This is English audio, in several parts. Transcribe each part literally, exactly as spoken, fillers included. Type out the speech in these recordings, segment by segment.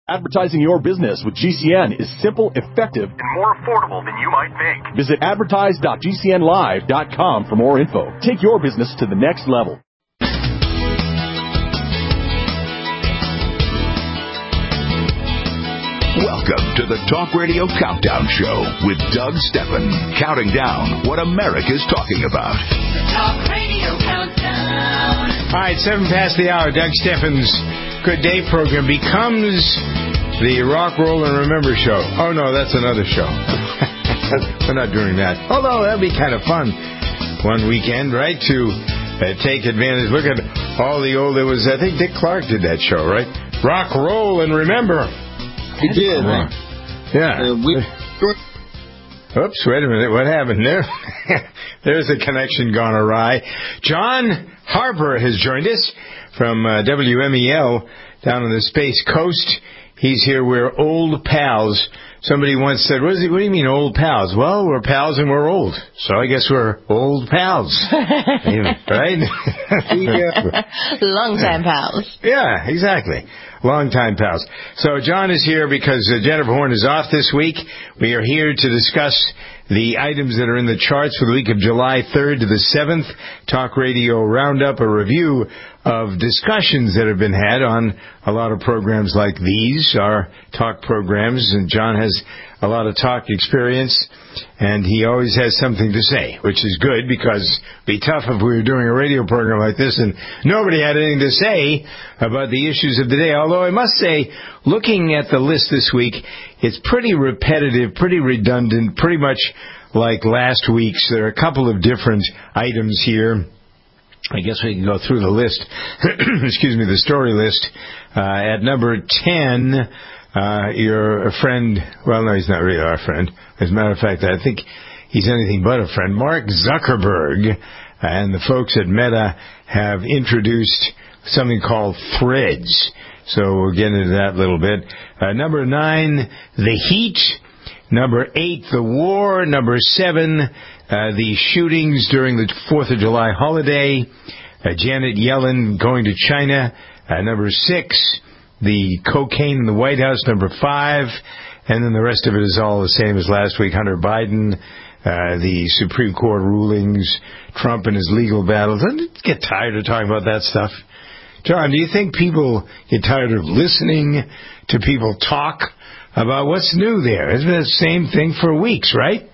Advertising your business with G C N is simple, effective, and more affordable than you might think. Visit advertise dot g c n live dot com for more info. Take your business to the next level. Welcome to the Talk Radio Countdown Show with Doug Steffen, counting down what America's talking about. The Talk Radio Countdown. All right, seven past the hour. Doug Steffen's Good Day program becomes the Rock, Roll, and Remember show. Oh, no, that's another show. We're not doing that. Although that'd be kind of fun one weekend, right, to uh, take advantage. Look at all the old, it was, I think Dick Clark did that show, right? Rock, Roll, and Remember. He did. Uh, yeah. Uh, we, Oops, wait a minute. What happened there? There's a connection gone awry. John Harper has joined us from uh, W M E L down on the Space Coast. He's here. We're old pals. Somebody once said, what, is it, what do you mean old pals? Well, we're pals and we're old. So I guess we're old pals. Right? yeah. Long-time pals. Yeah, exactly. Long-time pals. So John is here because uh, Jennifer Horn is off this week. We are here to discuss the items that are in the charts for the week of July third to the seventh. Talk Radio Roundup, a review of discussions that have been had on a lot of programs like these, our talk programs. And John has a lot of talk experience, and he always has something to say, which is good because it'd be tough if we were doing a radio program like this and nobody had anything to say about the issues of the day. Although I must say, looking at the list this week, it's pretty repetitive, pretty redundant, pretty much like last week's. There are a couple of different items here. I guess we can go through the list. Excuse me, the story list. Uh, at number ten, uh, your friend, well, no, he's not really our friend. As a matter of fact, I think he's anything but a friend. Mark Zuckerberg and the folks at Meta have introduced something called Threads. So we'll get into that a little bit. Uh, number nine, the heat. Number eight, the war. Number seven, uh, the shootings during the fourth of July holiday. Uh, Janet Yellen going to China. Uh, number six, the cocaine in the White House. Number five, and then the rest of it is all the same as last week. Hunter Biden, uh, the Supreme Court rulings, Trump and his legal battles. I get tired of talking about that stuff. John, do you think people get tired of listening to people talk about what's new there? It's been the same thing for weeks, right?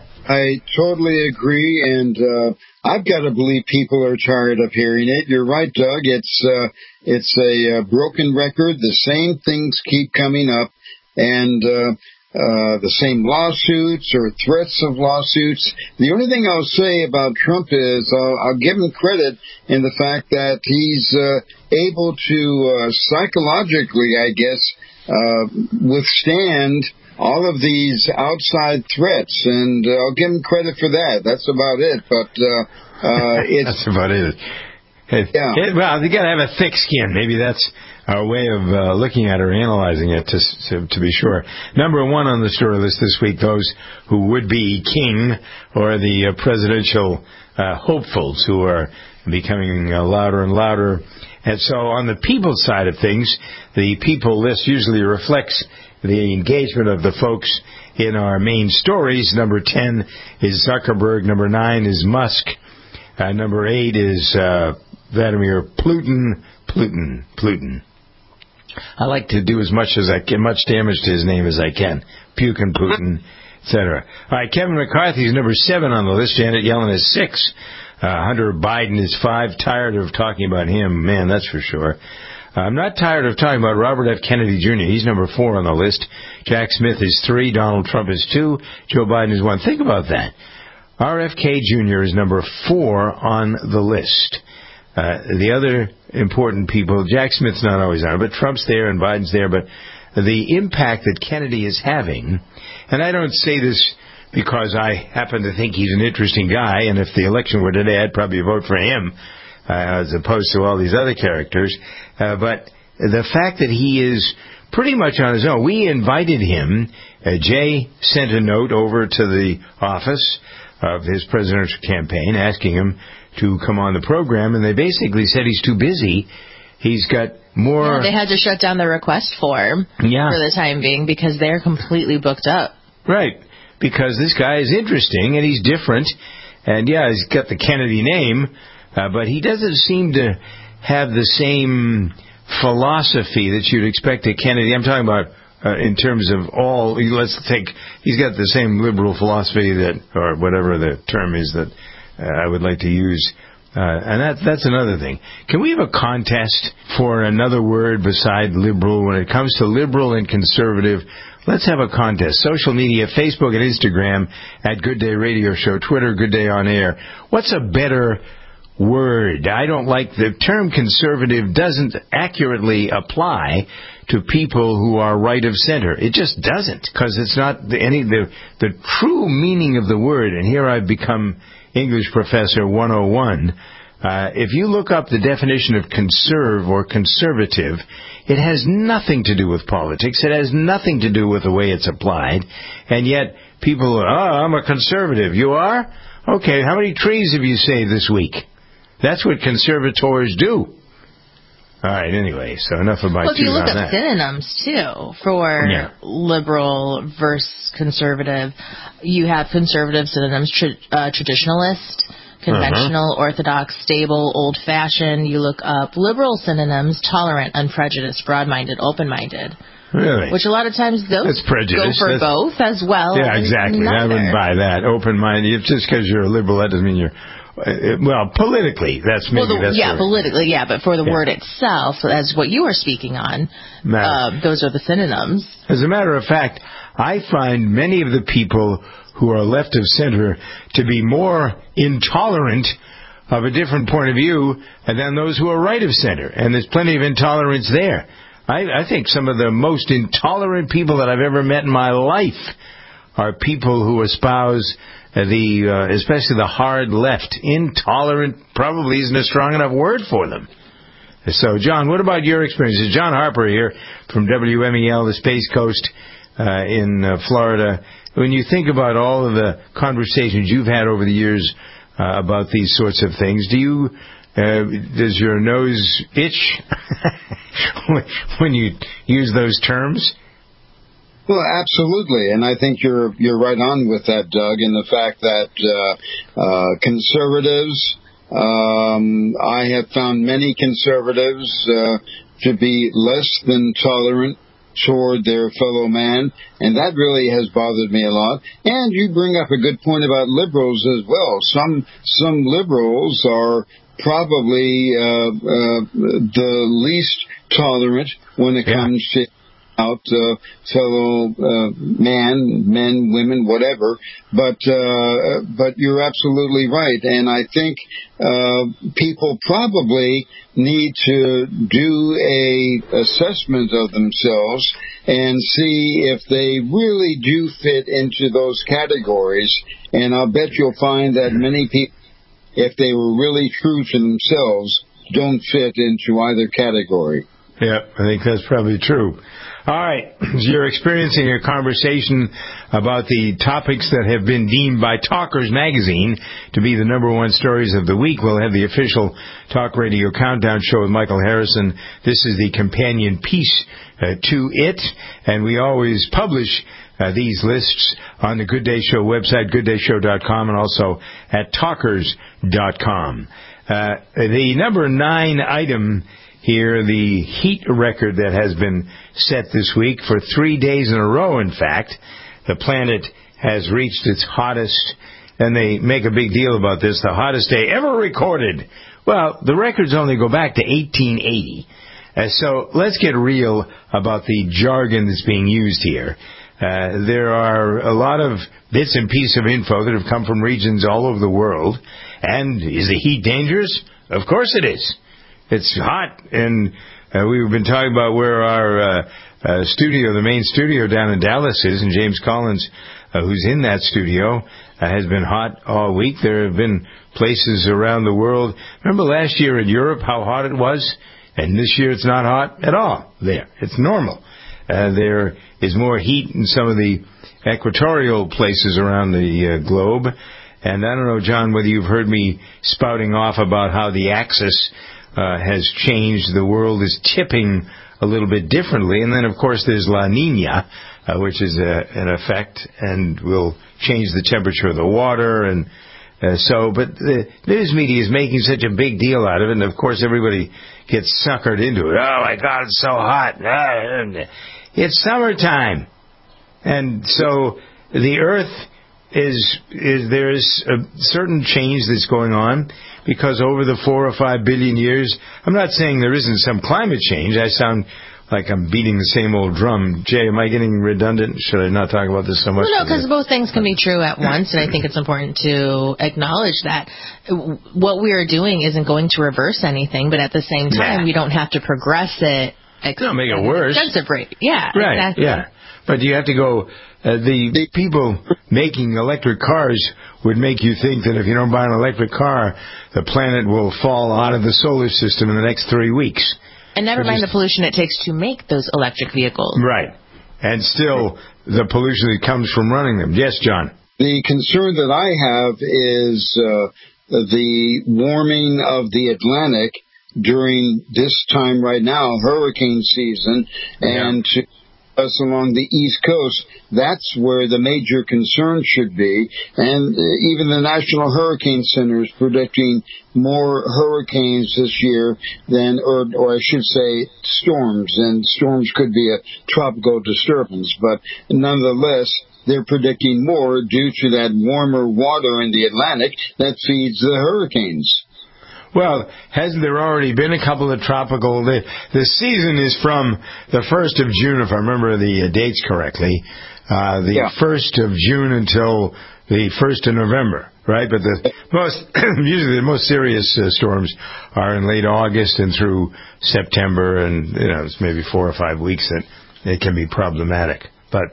I totally agree, and uh, I've got to believe people are tired of hearing it. You're right, Doug. It's uh, it's a uh, broken record. The same things keep coming up, and uh, uh, the same lawsuits or threats of lawsuits. The only thing I'll say about Trump is uh, I'll give him credit in the fact that he's uh, able to uh, psychologically, I guess, uh, withstand all of these outside threats, and uh, I'll give him credit for that. That's about it. But uh, uh, it's that's about it. it yeah. It, well, you got to have a thick skin. Maybe that's our way of uh, looking at it or analyzing it, to, to to be sure. Number one on the story list this week: those who would be king or the uh, presidential uh, hopefuls who are becoming uh, louder and louder. And so, on the people side of things, the people list usually reflects the engagement of the folks in our main stories. Number ten is Zuckerberg. Number nine is Musk. Uh, number eight is uh, Vladimir Putin. Putin. Putin. I like to do as much as I can, much damage to his name as I can. Putin, Putin, et cetera. All right, Kevin McCarthy is number seven on the list. Janet Yellen is six. Uh, Hunter Biden is five. Tired of talking about him, man, that's for sure. I'm not tired of talking about Robert F. Kennedy Junior He's number four on the list. Jack Smith is three. Donald Trump is two. Joe Biden is one. Think about that. R F K Junior is number four on the list. Uh, the other important people, Jack Smith's not always on it, but Trump's there and Biden's there. But the impact that Kennedy is having, and I don't say this because I happen to think he's an interesting guy, and if the election were today, I'd probably vote for him, Uh, as opposed to all these other characters. Uh, but the fact that he is pretty much on his own. We invited him. Uh, Jay sent a note over to the office of his presidential campaign asking him to come on the program, and they basically said he's too busy He's got more... Yeah, they had to shut down the request form yeah. for the time being because they're completely booked up. Right, because this guy is interesting and he's different. And, yeah, he's got the Kennedy name, uh, but he doesn't seem to have the same philosophy that you'd expect a Kennedy. I'm talking about uh, in terms of all... Let's take... He's got the same liberal philosophy that, or whatever the term is that uh, I would like to use... Uh, and that, that's another thing. Can we have a contest for another word beside liberal when it comes to liberal and conservative? Let's have a contest. Social media, Facebook and Instagram at Good Day Radio Show, Twitter, Good Day On Air. What's a better word? I don't like the term conservative doesn't accurately apply to people who are right of center. It just doesn't, because it's not the, any the the true meaning of the word. And here I've become English Professor one oh one. Uh, if you look up the definition of conserve or conservative, it has nothing to do with politics. It has nothing to do with the way it's applied. And yet people are, oh, I'm a conservative. You are? Okay, how many trees have you saved this week? That's what conservators do. All right, anyway, so enough about well, if you look on up that. synonyms, too, for yeah. liberal versus conservative, you have conservative synonyms, tra- uh, traditionalist, conventional, uh-huh. orthodox, stable, old-fashioned. You look up liberal synonyms, tolerant, unprejudiced, broad-minded, open-minded. Really? Which a lot of times those That's prejudice. go for That's, both as well. Yeah, exactly. Neither. I wouldn't buy that. Open-minded. Just because you're a liberal, that doesn't mean you're... Uh, well, politically, that's maybe well, the, that's yeah, where, politically, yeah, but for the yeah. word itself, as what you were speaking on, uh, those are the synonyms. As a matter of fact, I find many of the people who are left of center to be more intolerant of a different point of view than those who are right of center, and there's plenty of intolerance there. I, I think some of the most intolerant people that I've ever met in my life are people who espouse the, uh, especially the hard left. Intolerant probably isn't a strong enough word for them. So, John, what about your experiences? John Harper here from W M E L, the Space Coast uh, in uh, Florida. When you think about all of the conversations you've had over the years uh, about these sorts of things, do you, uh, does your nose itch when you use those terms? Well, absolutely, and I think you're you're right on with that, Doug, in the fact that uh, uh, conservatives, um, I have found many conservatives uh, to be less than tolerant toward their fellow man, and that really has bothered me a lot. And you bring up a good point about liberals as well. Some some liberals are probably uh, uh, the least tolerant when it yeah. comes to out uh, fellow uh, man, men, women, whatever. But uh, but you're absolutely right, and I think uh, people probably need to do a assessment of themselves and see if they really do fit into those categories. And I'll bet you'll find that many people, if they were really true to themselves, don't fit into either category. Yeah, I think that's probably true. All right, you're experiencing a conversation about the topics that have been deemed by Talkers Magazine to be the number one stories of the week. We'll have the official Talk Radio Countdown show with Michael Harrison. This is the companion piece uh, to it, and we always publish uh, these lists on the Good Day Show website, good day show dot com, and also at talkers dot com. Uh, the number nine item here, the heat record that has been set this week for three days in a row, in fact. The planet has reached its hottest, and they make a big deal about this, the hottest day ever recorded. Well, the records only go back to eighteen eighty. Uh, so let's get real about the jargon that's being used here. Uh, there are a lot of bits and pieces of info that have come from regions all over the world. And is the heat dangerous? Of course it is. It's hot, and uh, we've been talking about where our uh, uh, studio, the main studio down in Dallas is, and James Collins, uh, who's in that studio, uh, has been hot all week. There have been places around the world. Remember last year in Europe how hot it was? And this year it's not hot at all there. It's normal. Uh, there is more heat in some of the equatorial places around the uh, globe. And I don't know, John, whether you've heard me spouting off about how the axis uh, has changed. The world is tipping a little bit differently. And then, of course, there's La Nina, uh, which is a, an effect and will change the temperature of the water. And uh, so, but the news media is making such a big deal out of it. And, of course, everybody gets suckered into it. Oh, my God, it's so hot. It's summertime. And so the Earth is, is there's a certain change that's going on because over the four or five billion years, I'm not saying there isn't some climate change. I sound like I'm beating the same old drum. Jay, am I getting redundant? Should I not talk about this so much? Well, no, because both things can be true at once, and I think it's important to acknowledge that what we are doing isn't going to reverse anything, but at the same time, yeah. we don't have to progress it. Ex- no, make it worse. Extensive rate. Yeah, right, exactly. Yeah. But you have to go, uh, the people making electric cars would make you think that if you don't buy an electric car, the planet will fall out of the solar system in the next three weeks. And never mind the pollution it takes to make those electric vehicles. Right. And still, the pollution that comes from running them. Yes, John? The concern that I have is uh, the warming of the Atlantic during this time right now, hurricane season, and yeah. to us along the East Coast, that's where the major concern should be. And even the National Hurricane Center is predicting more hurricanes this year than, or, or I should say, storms. And storms could be a tropical disturbance, but nonetheless, they're predicting more due to that warmer water in the Atlantic that feeds the hurricanes. Well, hasn't there already been a couple of tropical... The, the season is from the first of June, if I remember the uh, dates correctly. Uh, the yeah. first of June until the first of November, right? But the most, usually the most serious uh, storms are in late August and through September, and, you know, it's maybe four or five weeks that it can be problematic. But,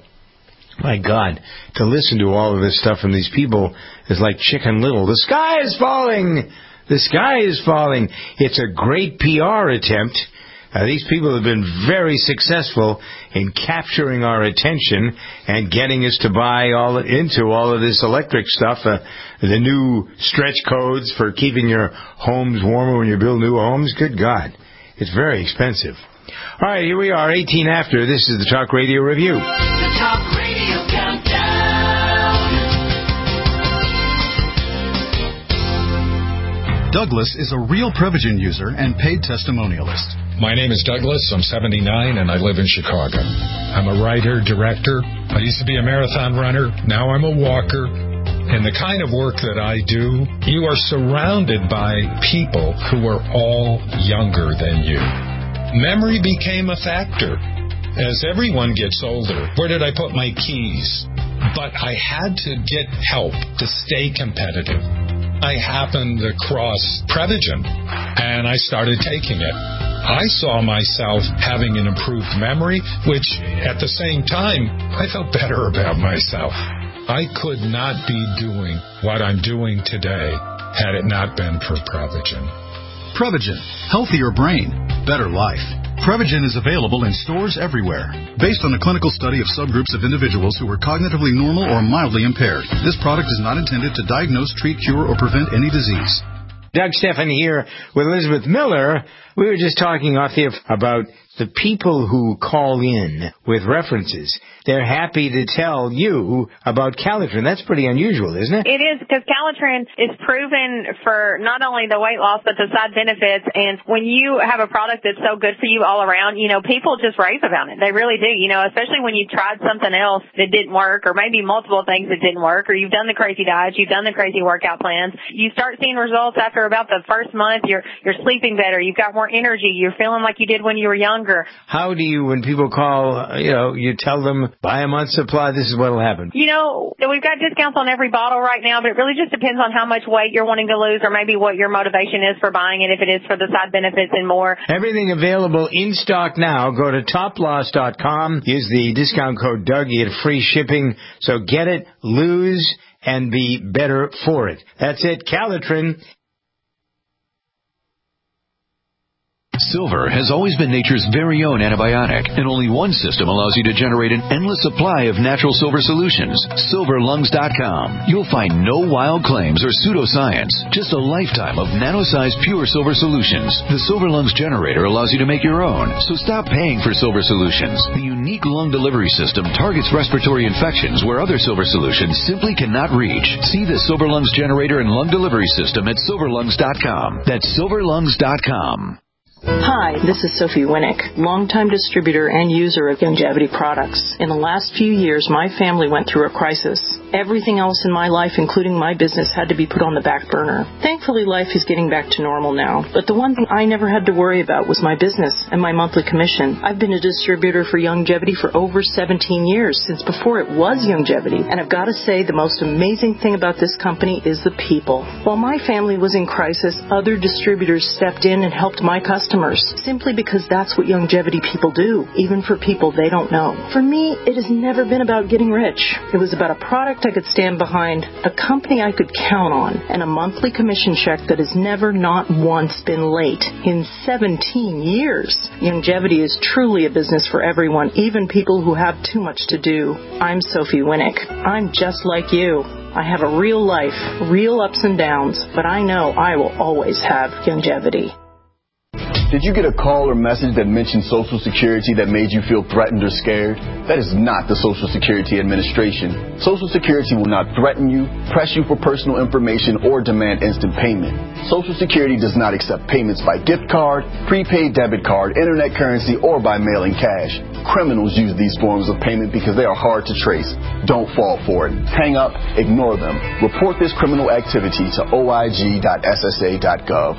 my God, to listen to all of this stuff from these people is like Chicken Little. The sky is falling! The sky is falling. It's a great P R attempt. Uh, these people have been very successful in capturing our attention and getting us to buy all into all of this electric stuff. Uh, the new stretch codes for keeping your homes warmer when you build new homes. Good God. It's very expensive. All right, here we are, eighteen after. This is the Talk Radio Review. The Talk Radio Countdown. Douglas is a real Prevagen user and paid testimonialist. My name is Douglas. I'm seventy-nine, and I live in Chicago. I'm a writer, director. I used to be a marathon runner. Now I'm a walker. And the kind of work that I do, you are surrounded by people who are all younger than you. Memory became a factor. As everyone gets older, where did I put my keys? But I had to get help to stay competitive. I happened across Prevagen, and I started taking it. I saw myself having an improved memory, which, at the same time, I felt better about myself. I could not be doing what I'm doing today had it not been for Prevagen. Prevagen. Healthier brain. Better life. Prevagen is available in stores everywhere. Based on a clinical study of subgroups of individuals who were cognitively normal or mildly impaired, this product is not intended to diagnose, treat, cure, or prevent any disease. Doug Stephan here with Elizabeth Miller. We were just talking off the about the people who call in with references. They're happy to tell you about Calitrin. That's pretty unusual, isn't it? It is, because Calitrin is proven for not only the weight loss, but the side benefits. And when you have a product that's so good for you all around, you know, people just rave about it. They really do, you know, especially when you've tried something else that didn't work, or maybe multiple things that didn't work, or you've done the crazy diets, you've done the crazy workout plans. You start seeing results after about the first month. You're, you're sleeping better. You've got more energy. You're feeling like you did when you were younger. How do you, when people call, you know, you tell them, buy a month's supply, this is what will happen? You know, we've got discounts on every bottle right now, but it really just depends on how much weight you're wanting to lose, or maybe what your motivation is for buying it, if it is for the side benefits and more. Everything available in stock now. Go to top loss dot com. Use the discount code Doug. You get free shipping. So get it, lose, and be better for it. That's it. Calitrin. Silver has always been nature's very own antibiotic, and only one system allows you to generate an endless supply of natural silver solutions. silver lungs dot com. You'll find no wild claims or pseudoscience, just a lifetime of nano-sized pure silver solutions. The Silver Lungs generator allows you to make your own, so stop paying for silver solutions. The unique lung delivery system targets respiratory infections where other silver solutions simply cannot reach. See the Silver Lungs generator and lung delivery system at silver lungs dot com. That's silver lungs dot com. Hi, this is Sophie Winnick, longtime distributor and user of Youngevity products. In the last few years, my family went through a crisis. Everything else in my life, including my business, had to be put on the back burner. Thankfully, life is getting back to normal now. But the one thing I never had to worry about was my business and my monthly commission. I've been a distributor for Youngevity for over seventeen years, since before it was Youngevity. And I've got to say, the most amazing thing about this company is the people. While my family was in crisis, other distributors stepped in and helped my customers. Simply because that's what Youngevity people do, even for people they don't know. For me, it has never been about getting rich. It was about a product I could stand behind, a company I could count on, and a monthly commission check that has never not once been late. In seventeen years, Youngevity is truly a business for everyone, even people who have too much to do. I'm Sophie Winnick. I'm just like you. I have a real life, real ups and downs, but I know I will always have Youngevity. Did you get a call or message that mentioned Social Security that made you feel threatened or scared? That is not the Social Security Administration. Social Security will not threaten you, press you for personal information, or demand instant payment. Social Security does not accept payments by gift card, prepaid debit card, internet currency, or by mailing cash. Criminals use these forms of payment because they are hard to trace. Don't fall for it. Hang up, ignore them. Report this criminal activity to O I G dot S S A dot gov.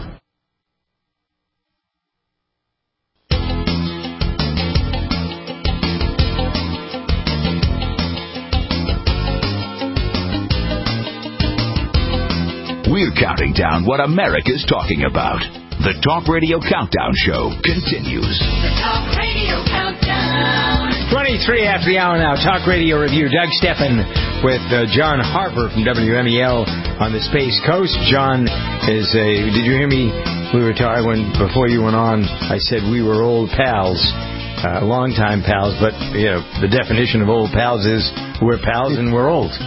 We're counting down what America's talking about. The Talk Radio Countdown Show continues. The Talk Radio Countdown. twenty-three after the hour now. Talk Radio Review. Doug Steffen with uh, John Harper from W M E L on the Space Coast. John is a... Did you hear me? We were talking when before you went on. I said we were old pals. Uh, long-time pals, but you know the definition of old pals is we're pals and we're old.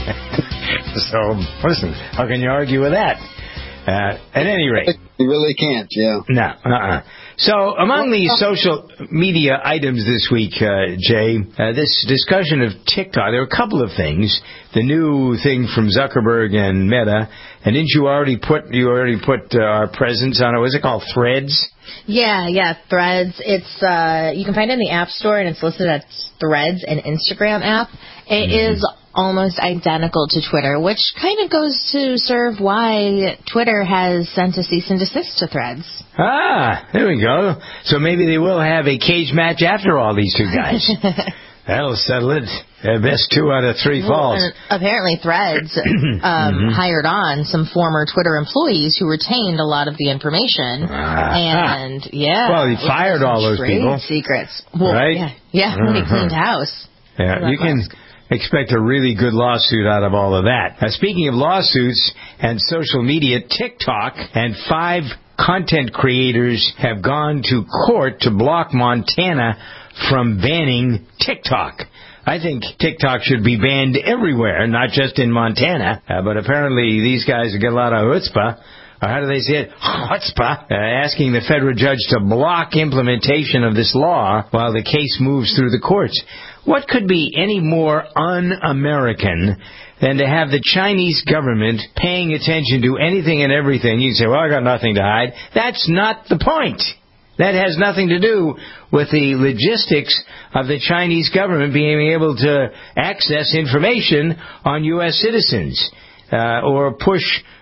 So, listen, how can you argue with that? Uh, at any rate. You really can't, yeah. No, uh-uh. So, among the social media items this week, uh, Jay, uh, this discussion of TikTok, there are a couple of things. The new thing from Zuckerberg and Meta, and didn't you already put, you already put uh, our presence on it, what's it called, Threads? Yeah, yeah, Threads. It's uh, you can find it in the App Store, and it's listed as Threads, an Instagram app. It mm-hmm. is almost identical to Twitter, which kind of goes to serve why Twitter has sent a cease and desist to Threads. Ah, there we go. So maybe they will have a cage match after all, these two guys. That'll settle it. At best, two out of three falls. Well, apparently, Threads um, mm-hmm. hired on some former Twitter employees who retained a lot of the information. Ah. And, yeah. Well, he fired all those people. Secrets. Well, right? Yeah, yeah uh-huh. when he cleaned house. Yeah, you can expect a really good lawsuit out of all of that. Now, speaking of lawsuits and social media, TikTok and five content creators have gone to court to block Montana from banning TikTok. I think TikTok should be banned everywhere, not just in Montana. Uh, but apparently these guys have got a lot of chutzpah. Or how do they say it? Chutzpah. Uh, asking the federal judge to block implementation of this law while the case moves through the courts. What could be any more un-American than to have the Chinese government paying attention to anything and everything? You say, well, I got nothing to hide. That's not the point. That has nothing to do with the logistics of the Chinese government being able to access information on U S citizens uh, or push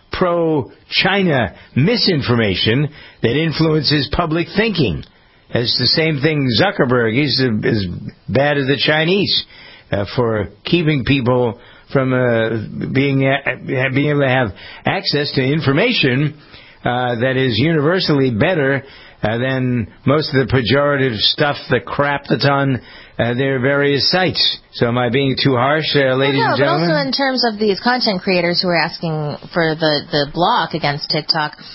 pro-China misinformation that influences public thinking. It's the same thing Zuckerberg is as bad as the Chinese uh, for keeping people from uh, being uh, being able to have access to information uh, that is universally better Uh, than most of the pejorative stuff, the crap that's on uh, their various sites. So am I being too harsh, uh, ladies well, no, and gentlemen? But also in terms of these content creators who are asking for the, the block against TikTok,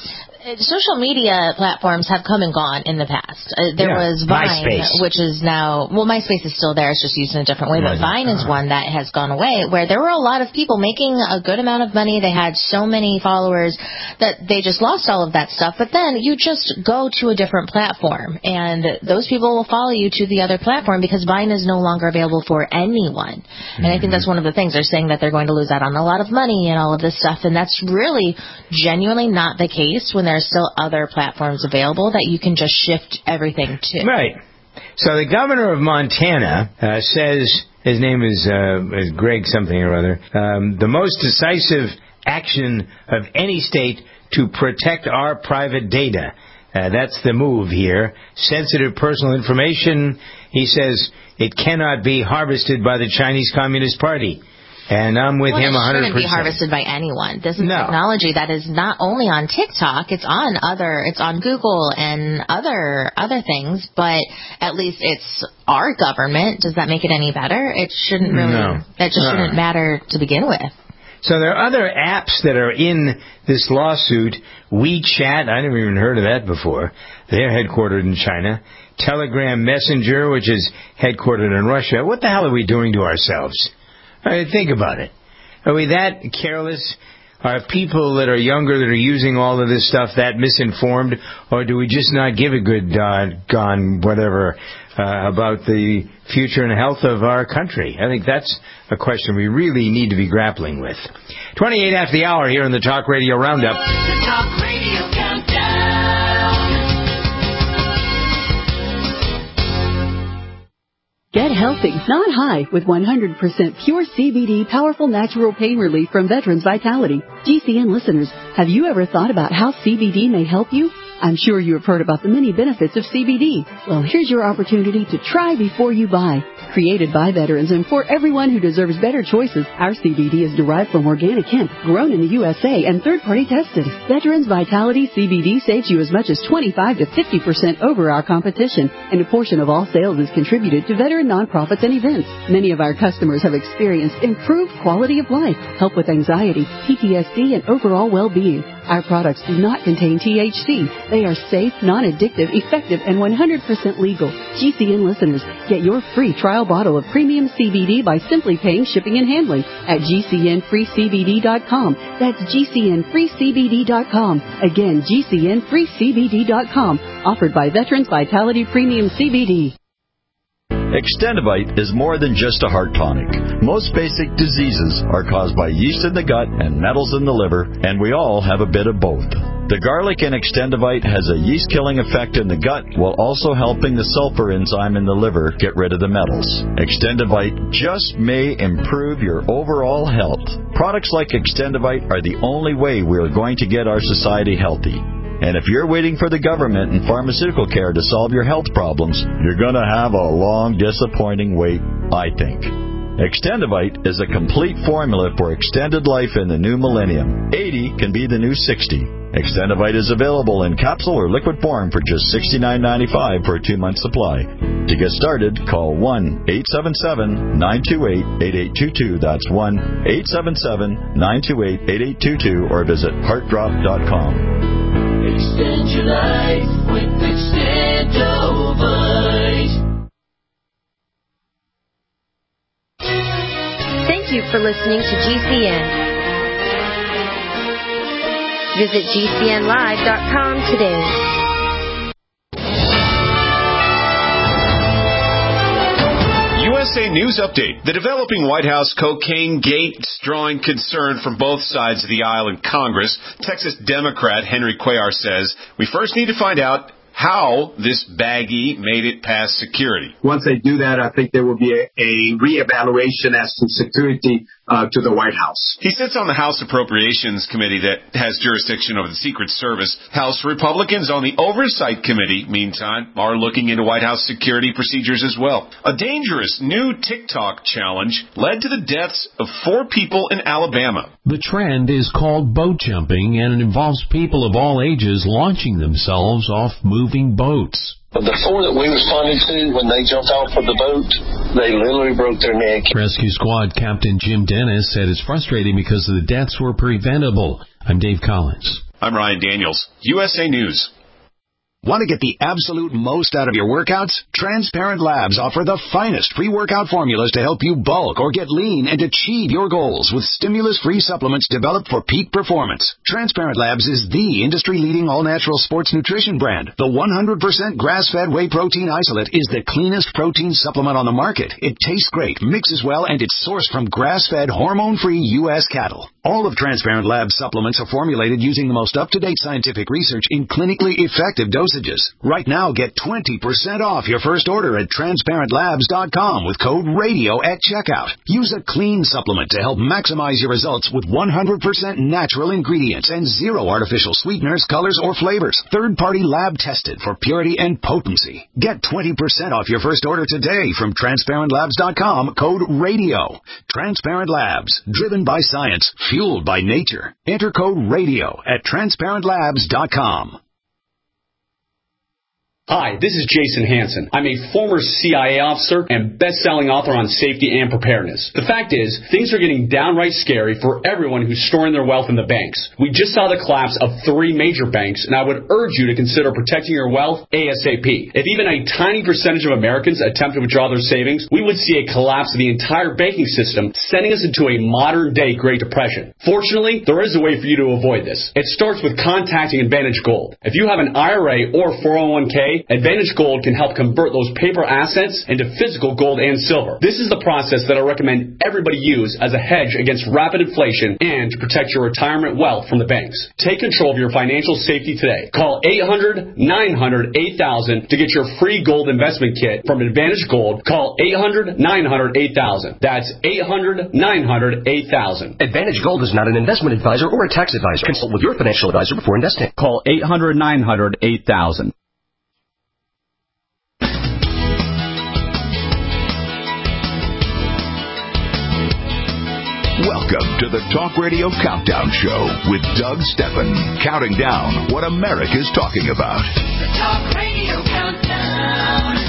Social media platforms have come and gone in the past. Uh, there yeah. was Vine, MySpace. which is now, well, MySpace is still there. It's just used in a different way. But Vine is one that has gone away, where there were a lot of people making a good amount of money. They had so many followers that they just lost all of that stuff. But then you just go to a different platform, and those people will follow you to the other platform because Vine is no longer available for anyone. And mm-hmm. I think that's one of the things. They're saying that they're going to lose out on a lot of money and all of this stuff, and that's really genuinely not the case when there are still other platforms available that you can just shift everything to. Right. So the governor of Montana uh, says, his name is, uh, is Greg something or other, um, the most decisive action of any state to protect our private data. Uh, that's the move here. Sensitive personal information, he says, it cannot be harvested by the Chinese Communist Party. And I'm with well, him one hundred percent. It shouldn't be harvested by anyone. This is no. technology that is not only on TikTok, it's on other, it's on Google and other other things, but at least it's our government. Does that make it any better? It shouldn't really, no. that just no. shouldn't matter to begin with. So there are other apps that are in this lawsuit. WeChat, I never even heard of that before. They're headquartered in China. Telegram Messenger, which is headquartered in Russia. What the hell are we doing to ourselves? I mean, think about it. Are we that careless? Are people that are younger that are using all of this stuff that misinformed? Or do we just not give a good uh, gone whatever uh, about the future and health of our country? I think that's a question we really need to be grappling with. twenty-eight after the hour here in the Talk Radio Roundup. The Talk Radio Countdown. Get healthy, not high, with one hundred percent pure C B D powerful natural pain relief from Veterans Vitality. G C N listeners, have you ever thought about how C B D may help you? I'm sure you have heard about the many benefits of C B D. Well, here's your opportunity to try before you buy. Created by veterans and for everyone who deserves better choices, our C B D is derived from organic hemp, grown in the U S A, and third-party tested. Veterans Vitality C B D saves you as much as twenty-five to fifty percent over our competition, and a portion of all sales is contributed to veteran nonprofits and events. Many of our customers have experienced improved quality of life, help with anxiety, P T S D, and overall well-being. Our products do not contain T H C. They are safe, non-addictive, effective, and one hundred percent legal. G C N listeners, get your free trial bottle of premium C B D by simply paying shipping and handling at G C N free C B D dot com. That's G C N free C B D dot com. Again, G C N free C B D dot com. Offered by Veterans Vitality Premium C B D. Extendivite is more than just a heart tonic. Most basic diseases are caused by yeast in the gut and metals in the liver, and we all have a bit of both. The garlic in Extendivite has a yeast-killing effect in the gut while also helping the sulfur enzyme in the liver get rid of the metals. Extendivite just may improve your overall health. Products like Extendivite are the only way we are going to get our society healthy. And if you're waiting for the government and pharmaceutical care to solve your health problems, you're going to have a long, disappointing wait, I think. Extendivite is a complete formula for extended life in the new millennium. eighty can be the new sixty. Extendivite is available in capsule or liquid form for just sixty-nine ninety-five for a two-month supply. To get started, call one eight seven seven, nine two eight, eight eight two two. That's one eight seven seven, nine two eight, eight eight two two or visit heart drop dot com. Extend your life with Extendovite. Thank you for listening to G C N. Visit G C N live dot com today. U S A News Update. The developing White House cocaine gate is drawing concern from both sides of the aisle in Congress. Texas Democrat Henry Cuellar says, we first need to find out how this baggie made it past security. Once they do that, I think there will be a, a reevaluation as to security uh, to the White House. He sits on the House Appropriations Committee that has jurisdiction over the Secret Service. House Republicans on the Oversight Committee, meantime, are looking into White House security procedures as well. A dangerous new TikTok challenge led to the deaths of four people in Alabama. The trend is called boat jumping, and it involves people of all ages launching themselves off moving boats. The four that we responded to, when they jumped off of the boat, they literally broke their neck. Rescue Squad Captain Jim Dennis said it's frustrating because the deaths were preventable. I'm Dave Collins. I'm Ryan Daniels, U S A News. Want to get the absolute most out of your workouts? Transparent Labs offer the finest pre-workout formulas to help you bulk or get lean and achieve your goals with stimulus-free supplements developed for peak performance. Transparent Labs is the industry-leading all-natural sports nutrition brand. The one hundred percent grass-fed whey protein isolate is the cleanest protein supplement on the market. It tastes great, mixes well, and it's sourced from grass-fed, hormone-free U S cattle. All of Transparent Labs supplements are formulated using the most up-to-date scientific research in clinically effective dosages. Right now, get twenty percent off your first order at transparent labs dot com with code RADIO at checkout. Use a clean supplement to help maximize your results with one hundred percent natural ingredients and zero artificial sweeteners, colors, or flavors. Third-party lab tested for purity and potency. Get twenty percent off your first order today from transparent labs dot com, code RADIO. Transparent Labs, driven by science, fueled by nature. Enter code RADIO at transparent labs dot com. Hi, this is Jason Hansen. I'm a former C I A officer and best-selling author on safety and preparedness. The fact is, things are getting downright scary for everyone who's storing their wealth in the banks. We just saw the collapse of three major banks, and I would urge you to consider protecting your wealth ASAP. If even a tiny percentage of Americans attempt to withdraw their savings, we would see a collapse of the entire banking system, sending us into a modern-day Great Depression. Fortunately, there is a way for you to avoid this. It starts with contacting Advantage Gold. If you have an I R A or four oh one k, Advantage Gold can help convert those paper assets into physical gold and silver. This is the process that I recommend everybody use as a hedge against rapid inflation and to protect your retirement wealth from the banks. Take control of your financial safety today. Call eight hundred, nine hundred, eight thousand to get your free gold investment kit from Advantage Gold. Call eight hundred, nine hundred, eight thousand. That's eight hundred, nine hundred, eight thousand. Advantage Gold is not an investment advisor or a tax advisor. Consult with your financial advisor before investing. Call eight hundred, nine hundred, eight thousand. Welcome to the Talk Radio Countdown Show with Doug Steffen, counting down what America's talking about. The Talk Radio Countdown.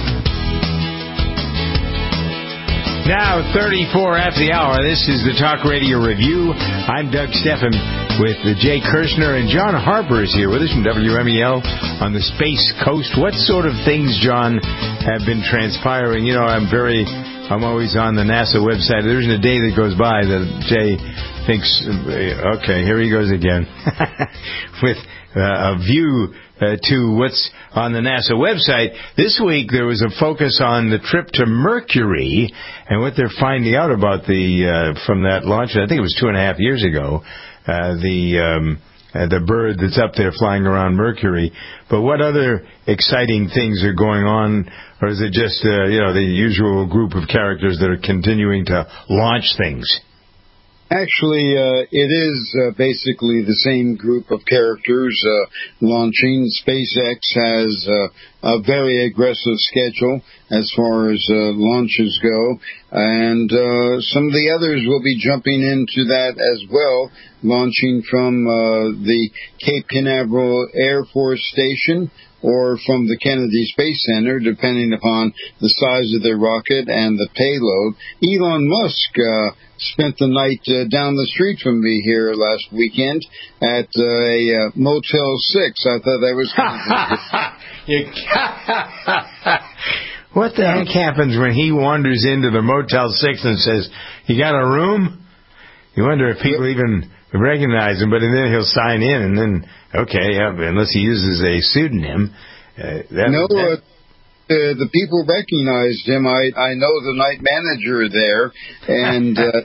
Now, thirty-four after the hour, this is the Talk Radio Review. I'm Doug Steffen with Jay Kirshner, and John Harper is here with us from W M E L on the Space Coast. What sort of things, John, have been transpiring? You know, I'm very... I'm always on the NASA website. There isn't a day that goes by that Jay thinks, okay, here he goes again, with uh, a view uh, to what's on the NASA website. This week there was a focus on the trip to Mercury and what they're finding out about the uh, from that launch. I think it was two and a half years ago. Uh, the um, uh, the bird that's up there flying around Mercury. But what other exciting things are going on? Or is it just, uh, you know, the usual group of characters that are continuing to launch things? Actually, uh, it is uh, basically the same group of characters uh, launching. SpaceX has uh, a very aggressive schedule as far as uh, launches go, and uh, some of the others will be jumping into that as well, launching from uh, the Cape Canaveral Air Force Station or from the Kennedy Space Center, depending upon the size of their rocket and the payload. Elon Musk uh, spent the night uh, down the street from me here last weekend at uh, a uh, Motel six. I thought that was kind of... What the heck happens when he wanders into the Motel six and says, "You got a room?" You wonder if people even recognize him, but then he'll sign in, and then, okay, yeah, unless he uses a pseudonym. Uh, that, no, that, uh, uh, the people recognized him. I, I know the night manager there, and uh,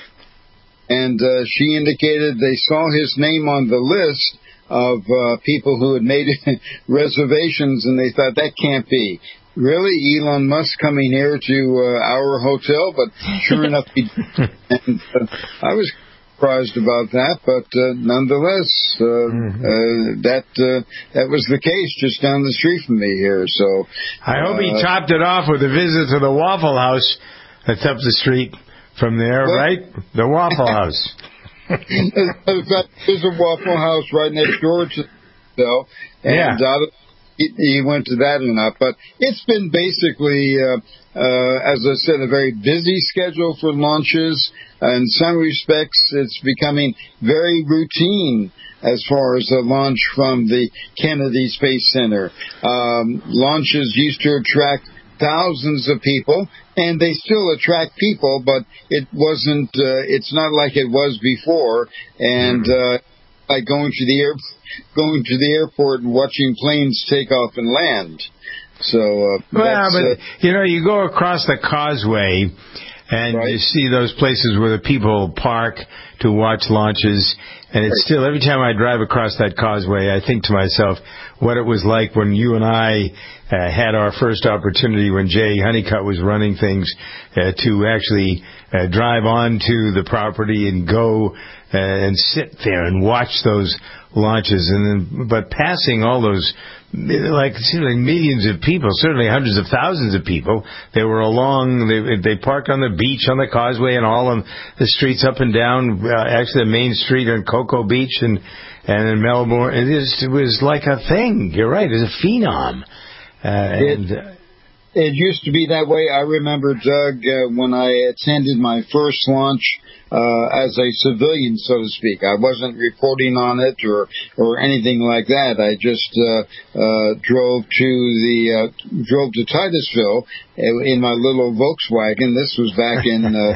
and uh, she indicated they saw his name on the list of uh, people who had made reservations, and they thought, that can't be. Really, Elon Musk coming here to uh, our hotel? But sure enough, he did. And uh, I was surprised about that, but uh, nonetheless, uh, mm-hmm. uh, that uh, that was the case just down the street from me here. So I hope uh, he topped it off with a visit to the Waffle House that's up the street from there, well, right? The Waffle House. There's a Waffle House right next door to the hotel, and yeah. out of he, he went to that or not. But it's been basically, uh, uh, as I said, a very busy schedule for launches. Uh, in some respects, it's becoming very routine as far as the launch from the Kennedy Space Center. Um, launches used to attract thousands of people, and they still attract people, but it wasn't, uh, it's not like it was before. And, uh, like going to the air, going to the airport and watching planes take off and land. So, uh, well, but, uh, you know, you go across the causeway, and right. you see those places where the people park to watch launches. And it's still, every time I drive across that causeway, I think to myself what it was like when you and I uh, had our first opportunity when Jay Honeycutt was running things uh, to actually uh, drive onto the property and go uh, and sit there and watch those launches. And then, but passing all those, like, it seemed like millions of people, certainly hundreds of thousands of people. They were along, they they parked on the beach, on the causeway, and all of the streets up and down, uh, actually the main street on Cocoa Beach and, and in Melbourne. It, is, it was like a thing. You're right. It was a phenom. Uh, and, it, it used to be that way. I remember, Doug, uh, when I attended my first launch uh, as a civilian, so to speak. I wasn't reporting on it or or anything like that. I just uh, uh, drove to the uh, drove to Titusville in my little Volkswagen. This was back in uh,